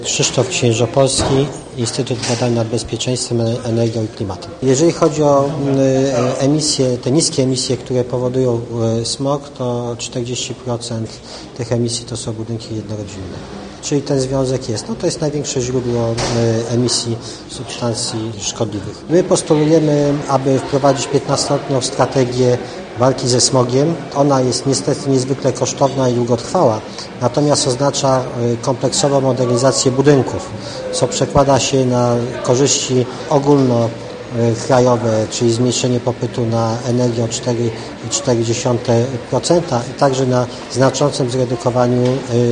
Krzysztof Księżopolski, Instytut Badań nad Bezpieczeństwem, Energią i Klimatem. Jeżeli chodzi o emisje, te niskie emisje, które powodują smog, to 40% tych emisji to są budynki jednorodzinne. Czyli ten związek jest. To jest największe źródło emisji substancji szkodliwych. My postulujemy, aby wprowadzić 15-letnią strategię walki ze smogiem. Ona jest niestety niezwykle kosztowna i długotrwała, natomiast oznacza kompleksową modernizację budynków, co przekłada się na korzyści ogólnokrajowe, czyli zmniejszenie popytu na energię o 4,4% i także na znaczącym zredukowaniu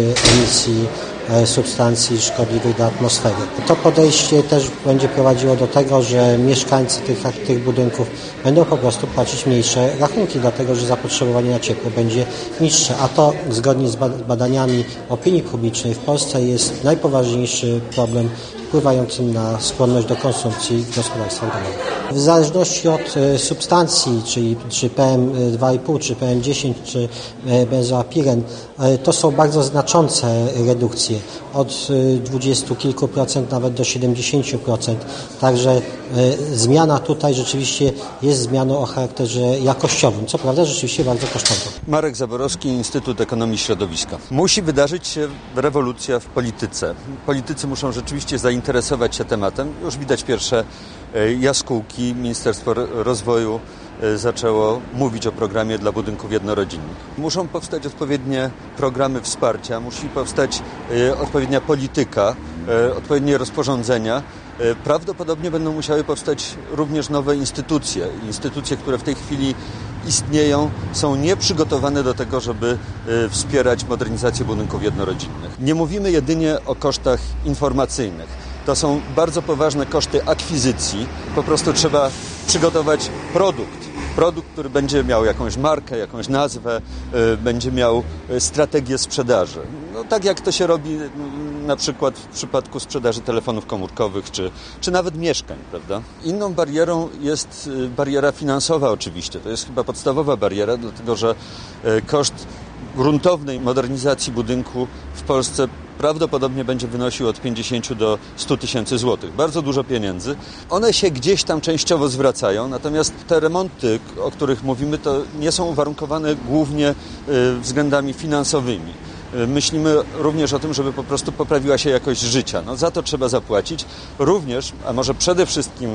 emisji substancji szkodliwych do atmosfery. To podejście też będzie prowadziło do tego, że mieszkańcy tych budynków będą po prostu płacić mniejsze rachunki, dlatego że zapotrzebowanie na ciepło będzie niższe, a to zgodnie z badaniami opinii publicznej w Polsce jest najpoważniejszy problem wpływającym na skłonność do konsumpcji w gospodarstwach domowych. W zależności od substancji, czyli czy PM2,5, czy PM10, czy benzoapiren, to są bardzo znaczące redukcje, od 20 kilku procent nawet do 70%. Także zmiana tutaj rzeczywiście jest zmianą o charakterze jakościowym, co prawda rzeczywiście bardzo kosztowną. Marek Zaborowski, Instytut Ekonomii Środowiska. Musi wydarzyć się rewolucja w polityce. Politycy muszą rzeczywiście zainteresować się tematem. Już widać pierwsze jaskółki. Ministerstwo Rozwoju zaczęło mówić o programie dla budynków jednorodzinnych. Muszą powstać odpowiednie programy wsparcia, musi powstać odpowiednia polityka, odpowiednie rozporządzenia. Prawdopodobnie będą musiały powstać również nowe instytucje. Instytucje, które w tej chwili istnieją, są nieprzygotowane do tego, żeby wspierać modernizację budynków jednorodzinnych. Nie mówimy jedynie o kosztach informacyjnych. To są bardzo poważne koszty akwizycji. Po prostu trzeba przygotować produkt, który będzie miał jakąś markę, jakąś nazwę, będzie miał strategię sprzedaży. Tak jak to się robi na przykład w przypadku sprzedaży telefonów komórkowych czy nawet mieszkań, prawda? Inną barierą jest bariera finansowa oczywiście. To jest chyba podstawowa bariera, dlatego że koszt gruntownej modernizacji budynku w Polsce prawdopodobnie będzie wynosił od 50 do 100 tysięcy złotych. Bardzo dużo pieniędzy. One się gdzieś tam częściowo zwracają, natomiast te remonty, o których mówimy, to nie są uwarunkowane głównie względami finansowymi. Myślimy również o tym, żeby po prostu poprawiła się jakość życia. Za to trzeba zapłacić. Również, a może przede wszystkim,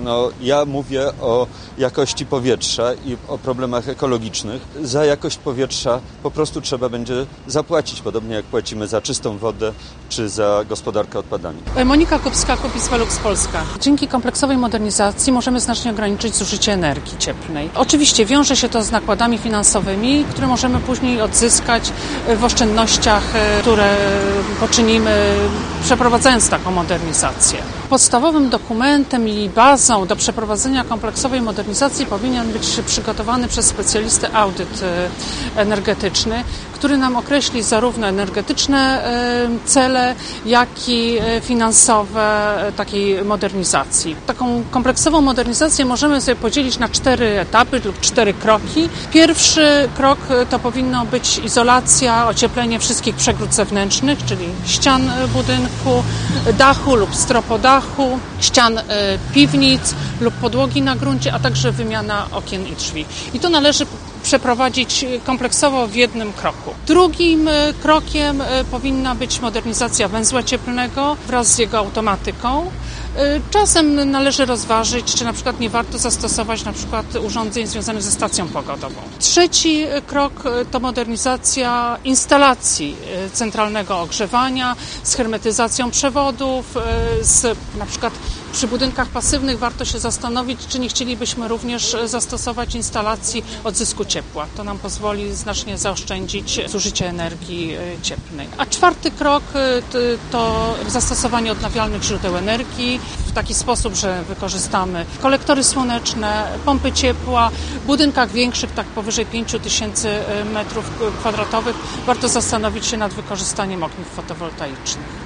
ja mówię o jakości powietrza i o problemach ekologicznych. Za jakość powietrza po prostu trzeba będzie zapłacić, podobnie jak płacimy za czystą wodę czy za gospodarkę odpadami. Monika Kupska, Kukiz Velux Polska. Dzięki kompleksowej modernizacji możemy znacznie ograniczyć zużycie energii cieplnej. Oczywiście wiąże się to z nakładami finansowymi, które możemy później odzyskać w oszczędnościach, które poczynimy przeprowadzając taką modernizację. Podstawowym dokumentem i bazą do przeprowadzenia kompleksowej modernizacji powinien być przygotowany przez specjalistę audyt energetyczny, który nam określi zarówno energetyczne cele, jak i finansowe takiej modernizacji. Taką kompleksową modernizację możemy sobie podzielić na 4 etapy lub 4 kroki. Pierwszy krok to powinno być izolacja, ocieplenie wszystkich przegród zewnętrznych, czyli ścian budynku, dachu lub stropodachu, ścian piwnic lub podłogi na gruncie, a także wymiana okien i drzwi. I to należy przeprowadzić kompleksowo w jednym kroku. Drugim krokiem powinna być modernizacja węzła cieplnego wraz z jego automatyką. Czasem należy rozważyć, czy na przykład nie warto zastosować na przykład urządzeń związanych ze stacją pogodową. Trzeci krok to modernizacja instalacji centralnego ogrzewania z hermetyzacją przewodów, na przykład przy budynkach pasywnych warto się zastanowić, czy nie chcielibyśmy również zastosować instalacji odzysku ciepła. To nam pozwoli znacznie zaoszczędzić zużycie energii cieplnej. A czwarty krok to zastosowanie odnawialnych źródeł energii w taki sposób, że wykorzystamy kolektory słoneczne, pompy ciepła. W budynkach większych, tak powyżej 5000 m2, warto zastanowić się nad wykorzystaniem ogniw fotowoltaicznych.